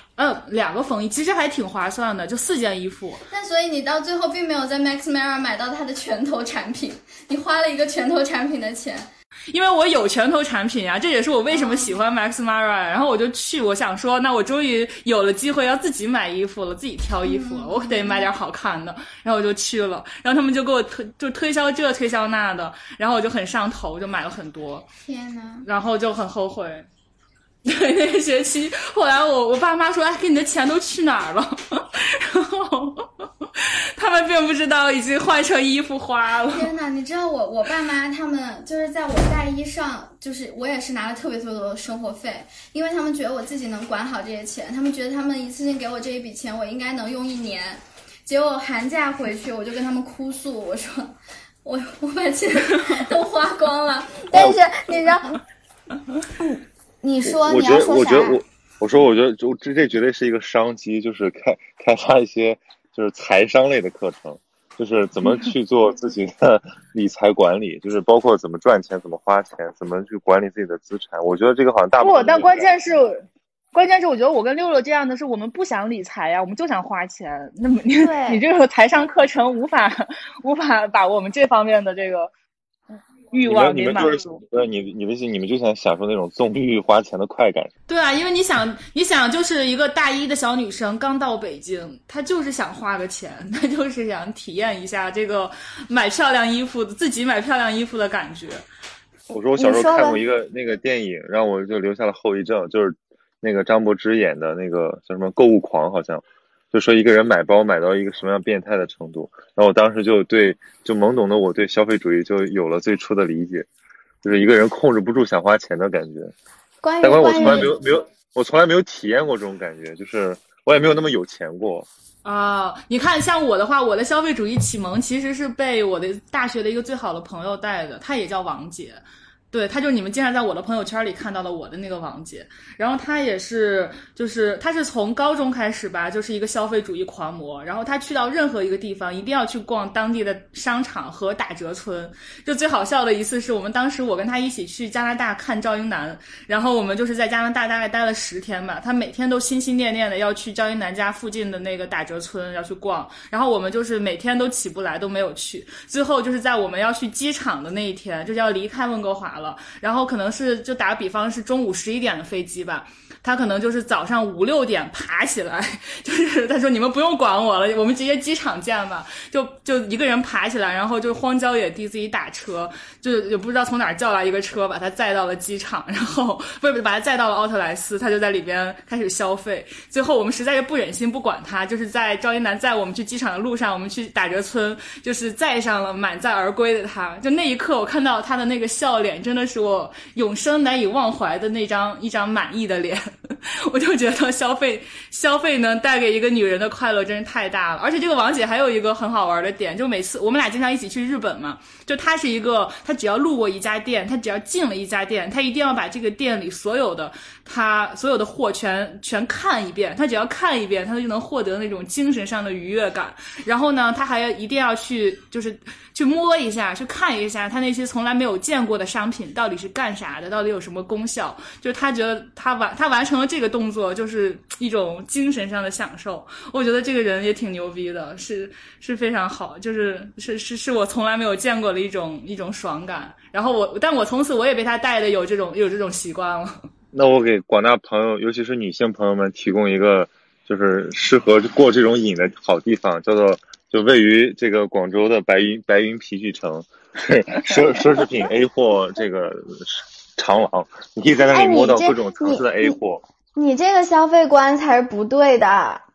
，2个风衣，其实还挺划算的，就4件衣服。 那所以你到最后并没有在 Max Mara 买到它的拳头产品，你花了一个拳头产品的钱。 因为我有拳头产品啊，这也是我为什么喜欢 Max Mara， 然后我就去，我想说那我终于有了机会要自己买衣服了，自己挑衣服了，我得买点好看的，然后我就去了，然后他们就给我推销这推销那的，然后我就很上头，就买了很多。 天哪！ 然后就很后悔。对，那个学期后来我爸妈说，哎，给你的钱都去哪儿了？然后他们并不知道已经换成衣服花了。 天哪！你知道我爸妈他们就是在我大一上，就是我也是拿了特别多的生活费，因为他们觉得我自己能管好这些钱，他们觉得他们一次性给我这一笔钱，我应该能用1年。结果寒假回去，我就跟他们哭诉，我说我把钱都花光了。但是你知道，你说你要说啥？ 我觉得这绝对是一个商机，就是开发一些就是财商类的课程，就是怎么去做自己的理财管理，就是包括怎么赚钱、怎么花钱、怎么去管理自己的资产。我觉得这个好像大部分。 但关键是我觉得我跟六六这样的是我们不想理财呀，我们就想花钱。那么你这个财商课程无法把我们这方面的这个欲望给满足。 你们就想享受那种纵欲花钱的快感。 对啊，因为你想就是一个大一的小女生刚到北京，她就是想花个钱，她就是想体验一下这个买漂亮衣服自己买漂亮衣服的感觉。 我说我小时候看过一个那个电影，让我就留下了后遗症，就是那个张柏芝演的那个叫什么购物狂，好像就说一个人买包买到一个什么样变态的程度。然后我当时就懵懂的我对消费主义就有了最初的理解，就是一个人控制不住想花钱的感觉。但我从来没有体验过这种感觉，就是我也没有那么有钱过。 你看像我的话，我的消费主义启蒙其实是被我的大学的一个最好的朋友带的，他也叫王姐。对，他就是你们经常在我的朋友圈里看到的我的那个王姐，然后他也是，就是他是从高中开始吧，就是一个消费主义狂魔，然后他去到任何一个地方一定要去逛当地的商场和打折村。就最好笑的一次是我跟他一起去加拿大看赵英男，然后我们就是在加拿大大概待了10天吧，他每天都心心念念的要去赵英男家附近的那个打折村要去逛，然后我们就是每天都起不来，都没有去，最后就是在我们要去机场的那一天，就是要离开温哥华了，然后可能是就打个比方是中午11点的飞机吧，他可能就是早上5、6点爬起来，就是他说你们不用管我了，我们直接机场见吧，就一个人爬起来，然后就荒郊野地自己打车，就也不知道从哪儿叫来一个车把他载到了机场，然后不是把他载到了奥特莱斯，他就在里边开始消费。最后我们实在是不忍心不管他，就是在赵一楠载我们去机场的路上，我们去打折村，就是载上了满载而归的他。就那一刻我看到他的那个笑脸，真的是我永生难以忘怀的一张满意的脸。我就觉得消费呢带给一个女人的快乐真是太大了。而且这个王姐还有一个很好玩的点，就每次我们俩经常一起去日本嘛，就她是一个，她只要路过一家店，她只要进了一家店，她一定要把这个店里所有的货全看一遍，她只要看一遍，她就能获得那种精神上的愉悦感。然后呢，她还一定要去摸一下，去看一下她那些从来没有见过的商品到底是干啥的，到底有什么功效。就是她觉得她完成了这个动作，就是一种精神上的享受。我觉得这个人也挺牛逼的，是非常好，是我从来没有见过的一种爽感。然后但我从此我也被他带的有这种习惯了。 那我给广大朋友，尤其是女性朋友们提供一个就是适合过这种瘾的好地方，叫做就位于这个广州的白云皮具城，奢侈品 A 货这个长廊，你可以在那里摸到各种层次的 A 货。 你这个消费观才是不对的。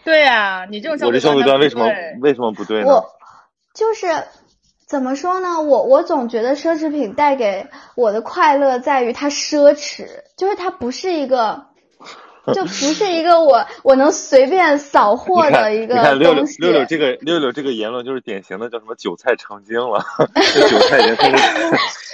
对呀，你这种我这消费端为什么不对呢？ 我就是怎么说呢？我总觉得奢侈品带给我的快乐在于它奢侈，就是它不是一个。就不是一个我能随便扫货的一个东西。 你看六六这个言论就是典型的叫什么韭菜成精了，这韭菜已经开始。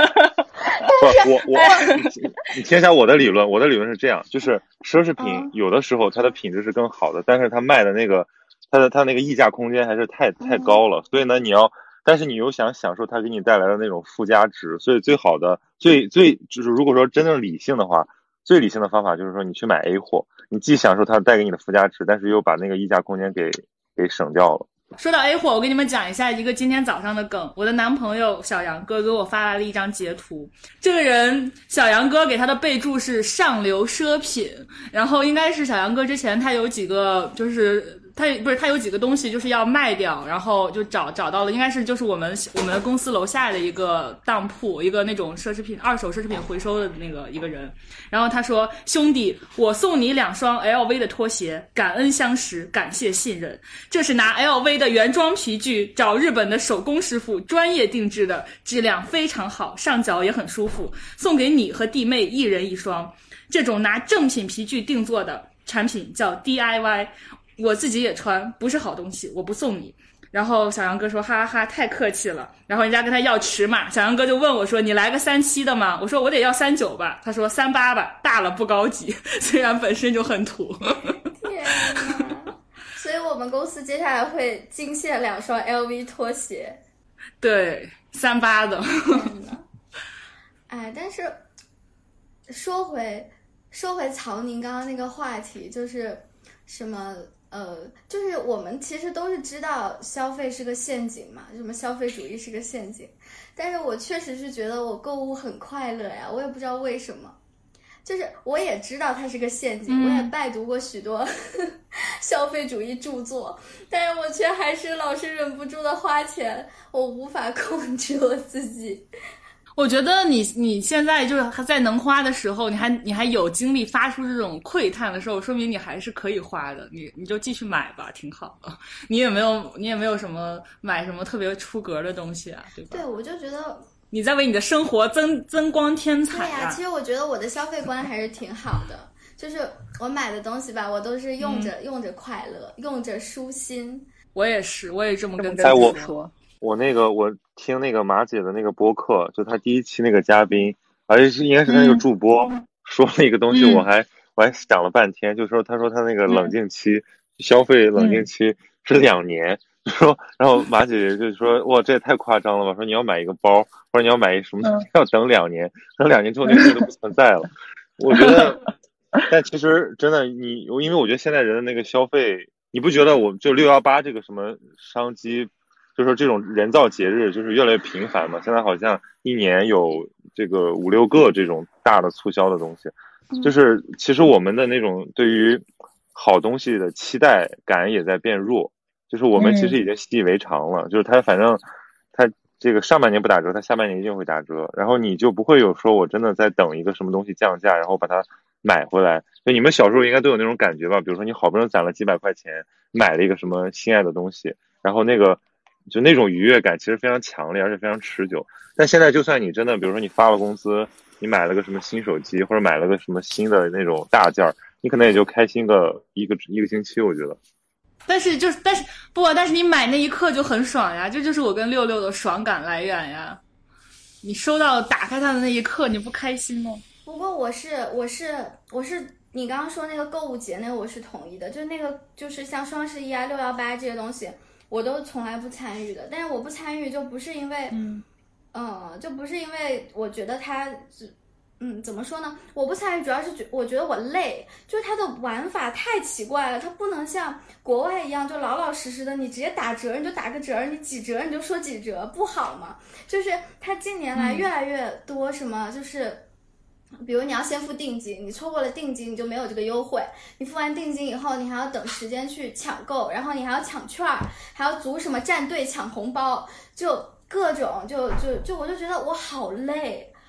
你听一下我的理论，我的理论是这样，就是奢侈品有的时候它的品质是更好的，但是它卖的那个它那个溢价空间还是太高了，所以呢但是你又想享受它给你带来的那种附加值，所以最好的最就是如果说真正理性的话。最理性的方法就是说，你去买 A 货，你既享受它带给你的附加值，但是又把那个溢价空间给省掉了。 说到 A 货，我给你们讲一下一个今天早上的梗。我的男朋友小杨哥给我发来了一张截图，这个人小杨哥给他的备注是上流奢品，然后应该是小杨哥之前他有几个就是他有几个东西就是要卖掉，然后就找到了，应该是就是我们的公司楼下的一个当铺，一个那种二手奢侈品回收的那个一个人。然后他说：“兄弟，我送你2双 LV 的拖鞋，感恩相识，感谢信任。这是拿 LV 的原装皮具找日本的手工师傅专业定制的，质量非常好，上脚也很舒服，送给你和弟妹一人1双。这种拿正品皮具定做的产品叫 DIY。”我自己也穿，不是好东西，我不送你。然后小杨哥说哈哈哈，太客气了。然后人家跟他要尺码，小杨哥就问我说：“你来个37的吗？”我说：“我得要39吧。”他说：“38吧，大了不高级。”虽然本身就很土。 天哪！所以我们公司接下来会惊现2双 LV 拖鞋。 对，38的。 哎，但是说回曹宁刚刚那个话题，就是什么就是我们其实都是知道消费是个陷阱嘛，什么消费主义是个陷阱，但是我确实是觉得我购物很快乐呀，我也不知道为什么，就是我也知道它是个陷阱，我也拜读过许多消费主义著作，但是我却还是老是忍不住的花钱，我无法控制我自己。 我觉得你现在就是还在能花的时候，你还有精力发出这种喟叹的时候，说明你还是可以花的，你就继续买吧，挺好的。你也没有什么买什么特别出格的东西啊，对吧？ 对，我就觉得你在为你的生活增光添彩对呀，其实我觉得我的消费观还是挺好的，就是我买的东西吧，我都是用着快乐，用着舒心。 我也这么跟自己说。 我听那个马姐的那个播客，就她第1期那个嘉宾，而且应该是那个助播，说了一个东西，我还想了半天，就说他说他那个冷静期，消费冷静期是2年，就说，然后马姐就说哇，这也太夸张了吧，说你要买一个包或者你要买一什么要等2年，等2年之后那个东西都不存在了。我觉得，但其实真的因为我觉得现在人的那个消费，你不觉得我就618这个什么商机？就是说这种人造节日就是越来越频繁嘛，现在好像1年有这个5、6个这种大的促销的东西，就是其实我们的那种对于好东西的期待感也在变弱，就是我们其实已经习以为常了，就是它反正它这个上半年不打折，它下半年一定会打折，然后你就不会有说我真的在等一个什么东西降价，然后把它买回来。就你们小时候应该都有那种感觉吧，比如说你好不容易攒了几百块钱买了一个什么心爱的东西，然后就那种愉悦感其实非常强烈，而且非常持久。但现在就算你真的比如说你发了工资，你买了个什么新手机或者买了个什么新的那种大件儿，你可能也就开心个一个星期，我觉得。 但是你买那一刻就很爽呀，这就是我跟六六的爽感来源呀。你收到打开它的那一刻，你不开心吗？ 不过我是你刚刚说那个购物节那个我是同意的，就那个就是像双11啊、618这些东西，我都从来不参与的。但是我不参与就不是因为，就不是因为我觉得它怎么说呢？我不参与主要是我觉得我累，就是它的玩法太奇怪了，它不能像国外一样就老老实实的，你直接打折你就打个折，你几折你就说几折，不好吗？就是它近年来越来越多什么就是比如你要先付定金，你错过了定金你就没有这个优惠，你付完定金以后你还要等时间去抢购，然后你还要抢券，还要组什么战队抢红包，就各种就我就觉得我好累，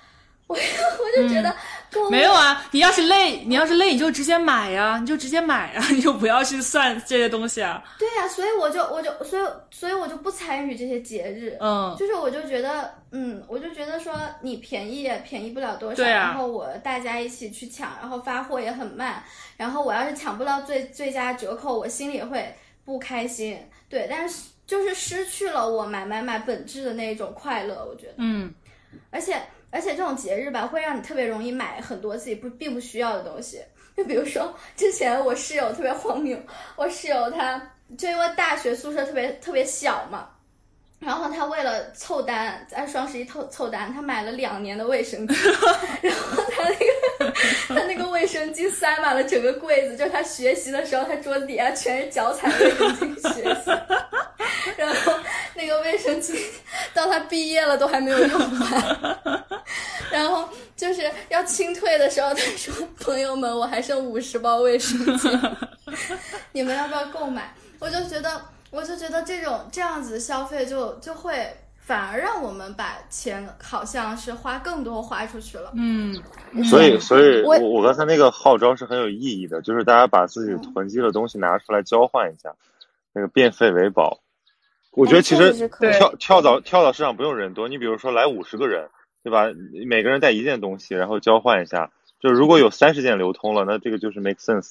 我就觉得购物没有啊，你要是累你就直接买呀，你就不要去算这些东西啊。 对呀，所以我就不参与这些节日。就是我就觉得说你便宜也便宜不了多少， 对啊， 然后大家一起去抢，然后发货也很慢，然后我要是抢不到最佳折扣，我心里也会不开心。对，但是就是失去了我买本质的那种快乐，我觉得。而且这种节日吧，会让你特别容易买很多自己并不需要的东西。就比如说之前我室友特别荒谬，我室友他就因为大学宿舍特别小嘛，然后他为了凑单，在双十一凑单，他买了2年的卫生巾，然后他那个卫生巾塞满了整个柜子，就他学习的时候，他桌子底下全是脚踩卫生巾学习，然后那个卫生巾到他毕业了都还没有用完，然后就是要清退的时候，他说：“朋友们，我还剩50包卫生巾，你们要不要购买？”我就觉得这样子的消费就会反而让我们把钱好像是更多花出去了。 所以我刚才那个号召是很有意义的，就是大家把自己囤积的东西拿出来交换一下，那个变废为宝。我觉得其实跳蚤市场不用人多，你比如说来50个人，对吧？每个人带1件东西，然后交换一下，就如果有30件流通了，那这个就是 make sense，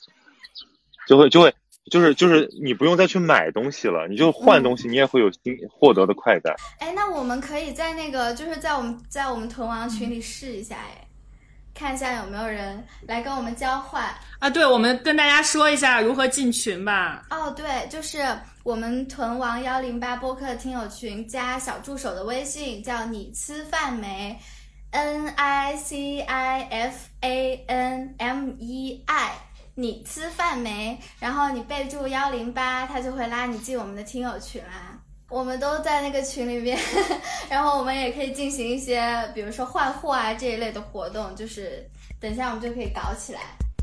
就是你不用再去买东西了，你就换东西，你也会有获得的快感。 那我们可以在那个就是在我们屯王群里试一下，看一下有没有人来跟我们交换啊。对，我们跟大家说一下如何进群吧。 对，就是我们屯王108播客的听友群，加小助手的微信叫你吃饭没，NICIFANMEI，你吃饭没？然后你备注108，他就会拉你进我们的听友群啦。我们都在那个群里面，然后我们也可以进行一些，比如说换货啊这一类的活动，就是等一下我们就可以搞起来。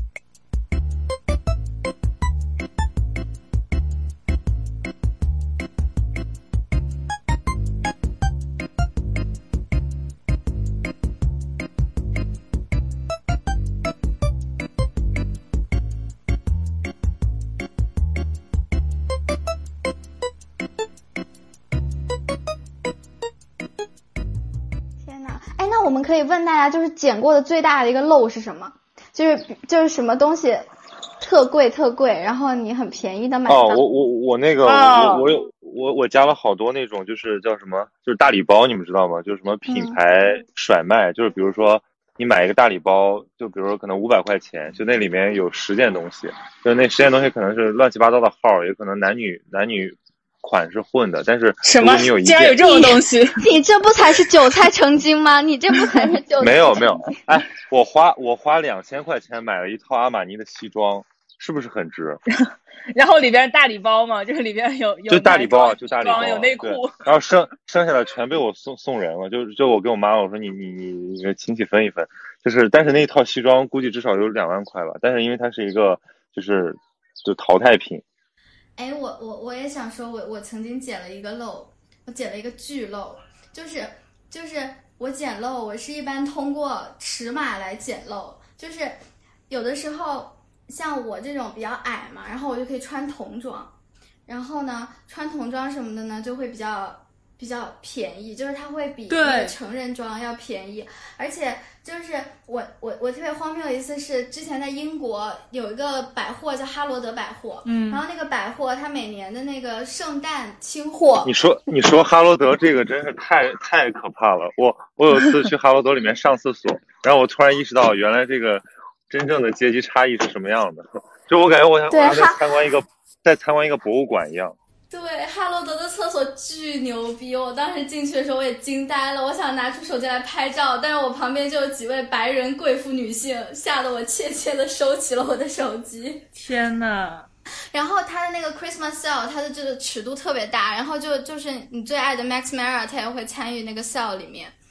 那我们可以问大家，就是捡过的最大的一个漏是什么？就是什么东西特贵，然后你很便宜的买到。 我那个我加了好多那种，就是叫什么，就是大礼包，你们知道吗？就是什么品牌甩卖，就是比如说你买一个大礼包，就比如说可能500块钱，就那里面有10件东西，就那10件东西可能是乱七八糟的号，也可能男女款是混的，但是如果你有一件， 竟然有这种东西， 你这不才是韭菜成精吗？你这不才是韭菜成精？ 没有，我花2000块钱买了一套阿玛尼的西装，是不是很值？ 然后里边大礼包嘛，就是里边有就大礼包， 有内裤， 然后剩下的全被我送人了，就我跟我妈我说你亲戚分一分，就是但是那一套西装估计至少有2万块吧，但是因为它是一个就淘汰品。 我也想说，我曾经捡了一个漏，我捡了一个巨漏，就是我捡漏，我是一般通过尺码来捡漏，就是有的时候像我这种比较矮嘛，然后我就可以穿童装，然后呢穿童装什么的呢就会比较便宜，就是它会比那个成人装要便宜，而且就是我特别荒谬的一次是之前在英国有一个百货叫哈罗德百货，然后那个百货它每年的那个圣诞清货， 你说哈罗德这个真是太可怕了，我有一次去哈罗德里面上厕所，然后我突然意识到原来这个真正的阶级差异是什么样的，就我感觉我像在参观一个博物馆一样。 对，哈罗德的厕所巨牛逼，我当时进去的时候我也惊呆了，我想拿出手机来拍照，但是我旁边就有几位白人贵妇女性，吓得我怯怯地收起了我的手机。 天哪！ 然后它的那个 Christmas sale， 它的这个尺度特别大，然后就是你最爱的 Max Mara， 它也会参与那个 sale 里面。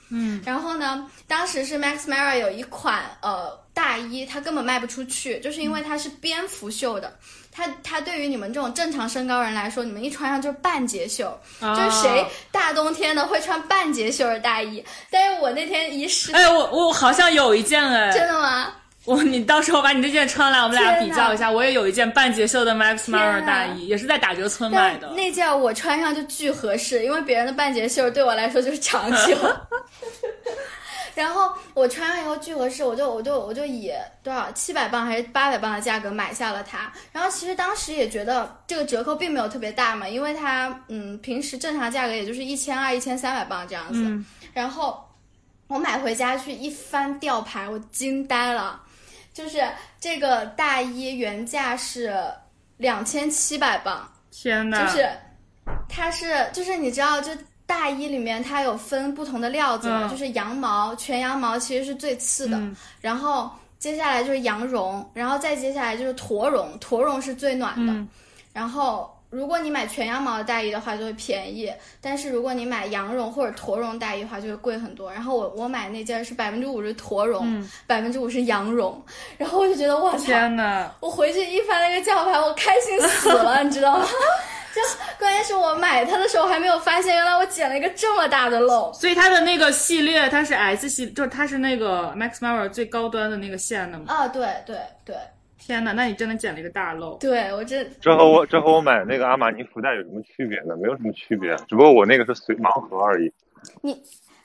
然后呢，当时是 Max Mara 有一款大衣，它根本卖不出去，就是因为它是蝙蝠袖的。它对于你们这种正常身高人来说，你们一穿上就是半截袖，就是谁大冬天的会穿半截袖的大衣？但是我那天一试， 我好像有一件真的吗？ 你到时候把你这件穿来，我们俩比较一下。我也有一件半截袖的 Max Mara 大衣，也是在打折村买的。 那件我穿上就巨合适，因为别人的半截袖对我来说就是长袖。然后我穿上以后巨合适，我就以多少700磅还是800磅的价格买下了它。然后其实当时也觉得这个折扣并没有特别大嘛，因为它平时正常价格也就是1200、1300磅这样子。然后我买回家去一翻吊牌，我惊呆了，就是这个大衣原价是2700磅。 天哪！ 就是它是就是你知道就。大衣里面它有分不同的料子嘛，就是羊毛，全羊毛其实是最次的，然后接下来就是羊绒，然后再接下来就是驼绒，驼绒是最暖的。然后如果你买全羊毛的大衣的话就会便宜，但是如果你买羊绒或者驼绒大衣的话就会贵很多。然后我买那件是50%驼绒，50%羊绒，然后我就觉得哇天哪！ 我回去一翻那个吊牌，我开心死了，你知道吗？就关键是我买它的时候还没有发现，原来我捡了一个这么大的漏。 所以它的那个系列，它是 S 系，就是它是那个 Max Mara 最高端的那个线的嘛？ 对。 天哪，那你真的捡了一个大漏。 对，我这和我买那个阿玛尼福袋有什么区别呢？没有什么区别，只不过我那个是盲盒而已。 你，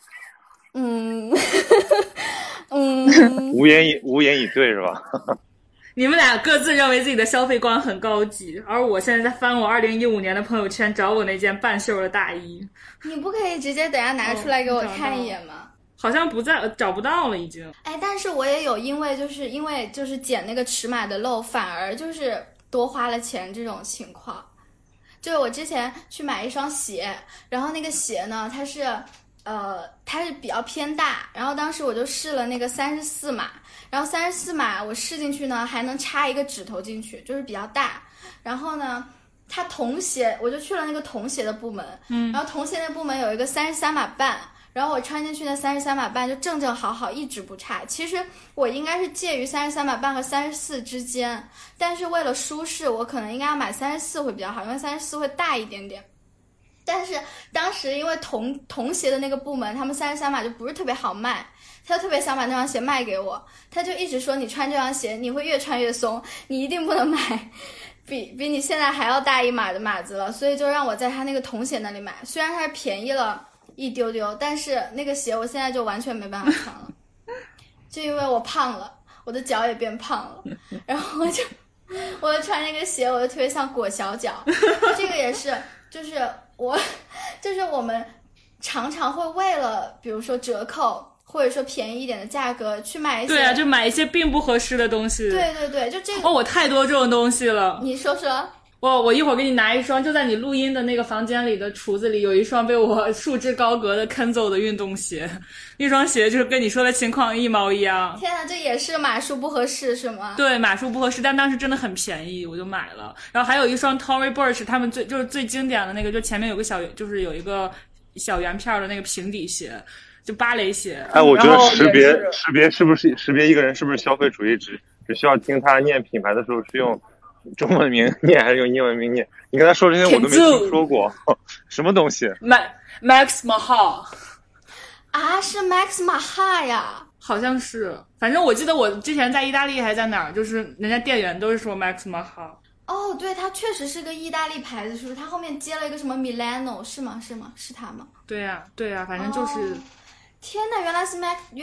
无言以对是吧？ 你们俩各自认为自己的消费观很高级，而我现在在翻我2015年的朋友圈找我那件半袖的大衣。 你不可以直接等下拿出来给我看一眼吗？ 好像不在，找不到了已经。 但是我也有因为捡那个尺码的漏，反而就是多花了钱这种情况。就是我之前去买一双鞋，然后那个鞋呢，它是比较偏大，然后当时我就试了那个34码，然后34码我试进去呢还能插一个指头进去，就是比较大。然后呢它童鞋我就去了那个童鞋的部门，然后童鞋那部门有一个33码半，然后我穿进去的33码半就正正好好，一直不差。其实我应该是介于33码半和34之间，但是为了舒适我可能应该要买34会比较好，因为34会大一点点。但是当时因为童鞋的那个部门他们33码就不是特别好卖，他就特别想把那双鞋卖给我，他就一直说你穿这双鞋你会越穿越松，你一定不能买比你现在还要大一码的码子了，所以就让我在他那个童鞋那里买。虽然它是便宜了一丢丢，但是那个鞋我现在就完全没办法穿了，就因为我胖了，我的脚也变胖了，然后我就穿那个鞋我就特别像裹小脚。这个也是就是我们常常会为了比如说折扣或者说便宜一点的价格去买一些， 对啊，就买一些并不合适的东西。 对，就这个我太多这种东西了。 你说说。 我一会儿给你拿一双，就在你录音的那个房间里的橱子里有一双被我束之高阁的 Kenzo 的运动鞋，那双鞋就是跟你说的情况一毛一样。 天哪，这也是码数不合适是吗？ 对，码数不合适，但当时真的很便宜，我就买了。然后还有一双 Tory Burch 他们最经典的那个，就前面有一个小圆片的那个平底鞋，就芭蕾鞋。 我觉得识别是不是识别一个人是不是消费主义只需要听他念品牌的时候是用中文名念还是用英文名念？你跟他说这些我都没听说过，什么东西 ？Max Mahal 啊，是 Max Mahal 呀？ 好像是，反正我记得我之前在意大利还在哪儿，就是人家店员都是说 Max Mahal。 哦，对，它确实是个意大利牌子，是不是？它后面接了一个什么 Milano， 是吗？是它吗？ 对呀，反正就是。 天哪，原来是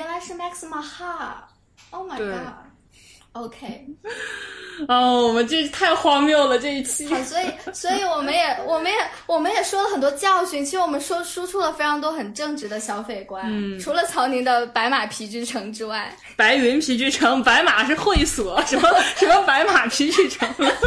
Max Mahal。Oh my god。OK， 我们这太荒谬了这一期。 好，所以我们也说了很多教训。其实我们输出了非常多很正直的消费观。除了曹宁的白马皮具城之外， 白云皮具城，白马是会所，什么白马皮具城。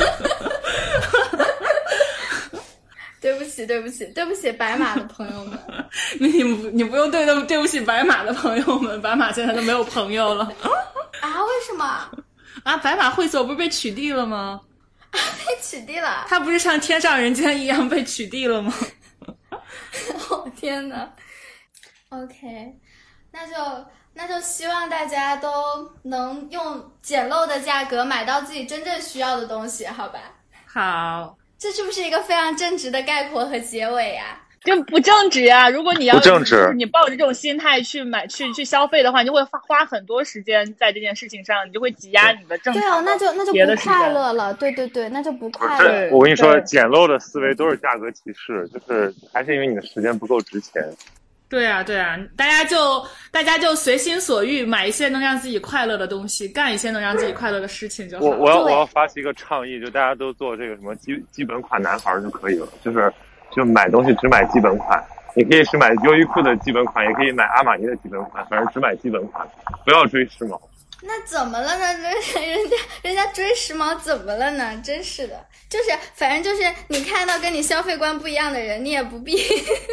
对不起，白马的朋友们。 你不用对不起白马的朋友们，白马现在都没有朋友了。 啊？为什么？ 啊，白马会所不是被取缔了吗？ 被取缔了？ 他不是像天上人间一样被取缔了吗？ 哦天哪 ！OK， 那就希望大家都能用简陋的价格买到自己真正需要的东西，好吧？ 好， 这是不是一个非常正直的概括和结尾呀？ 就不正直啊！如果你要不正直， 你抱着这种心态去消费的话，你就会花很多时间在这件事情上，你就会挤压你的正常。 对哦，那就不快乐了。对对对，那就不快乐。 我跟你说，简陋的思维都是价格歧视，就是还是因为你的时间不够值钱。 对啊，大家就随心所欲买一些能让自己快乐的东西，干一些能让自己快乐的事情就好。 我要发起一个倡议，就大家都做这个什么基本款男孩就可以了，就买东西只买基本款。你可以是买优衣库的基本款，也可以买阿玛尼的基本款，反正只买基本款，不要追时髦。 那怎么了呢？人家追时髦怎么了呢？真是的，就是反正就是你看到跟你消费观不一样的人，你也不必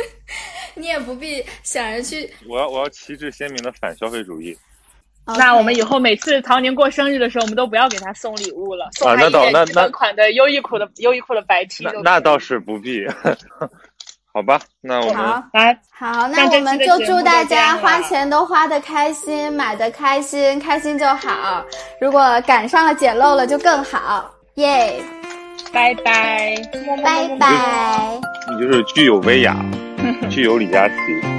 想着去。 我要旗帜鲜明的反消费主义。 那我们以后每次曹宁过生日的时候，我们都不要给他送礼物了，送他一件基本款的优衣库的白 T。 那倒是不必。好吧，那我们好，那我们就祝大家花钱都花得开心，买得开心，开心就好。如果赶上了捡漏了就更好，耶！ 拜拜， 拜拜。 你就是具有威亚，具有李佳琦。